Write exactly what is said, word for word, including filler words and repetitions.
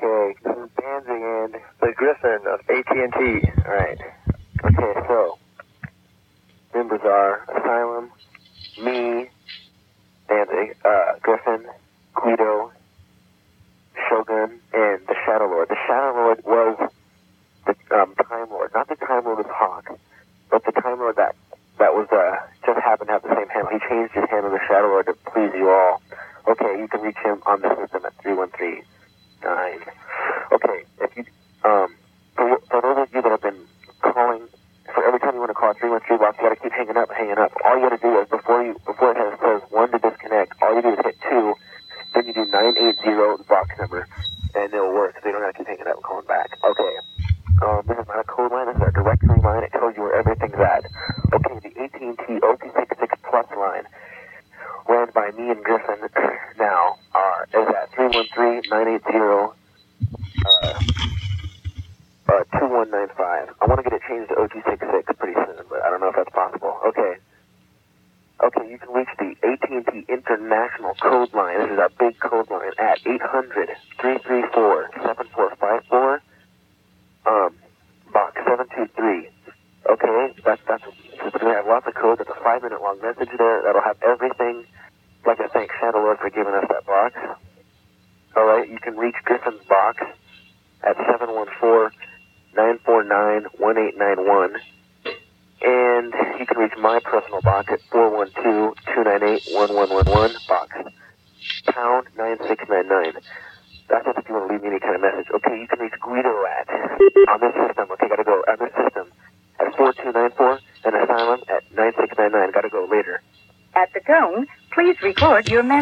Okay, this is Banzing and the Griffin of A T and T. Alright. Okay, so, members are Asylum, me, Banzing, uh, Griffin, Guido, Shogun, and the Shadow Lord. The Shadow Lord was the um, Time Lord. Not the Time Lord with Hawk, but the Time Lord that, that was, uh, just happened to have the same handle. He changed his handle to Shadow Lord to please you all. Okay, you can reach him on the system at three one three nine. Okay, if you, um, for, for those of you that have been calling, for every time you want to call a three one three box, you gotta keep hanging up, hanging up. All you gotta do is, before you, before it has, says one to disconnect, all you do is hit two, then you do nine eight zero, the box number, and it'll work, so you don't have to keep hanging up and calling back. Okay, um, this is not a code line, this is a directory line, it tells you where everything's at. Okay, the A T and T O two sixty-six Plus line, ran by me and Griffin now, are, is at three one three nine eight zero, uh, uh, two one nine five. I want to get it changed to O two sixty-six pretty soon, but I don't know if that's possible. Okay. Okay, you can reach the A T and T International code line. This is our big code line at eight hundred, three three four, seven four five four, um, box seven two three. Okay, that's, that's, we have lots of code. There's a five minute long message there that'll have everything. I'd like to thank Shadow Lord for giving us that box. Alright, you can reach Griffin's box at seven one four, nine four nine, one eight nine one. And you can reach my personal box at four one two, two nine eight, one one one one, box pound nine six nine nine. That's just if you want to leave me any kind of message. Okay, you can reach Guido at, on this system, okay, gotta go, on this system, at four two nine four, and Asylum at nine six nine nine, gotta go later. At the tone, please record your message.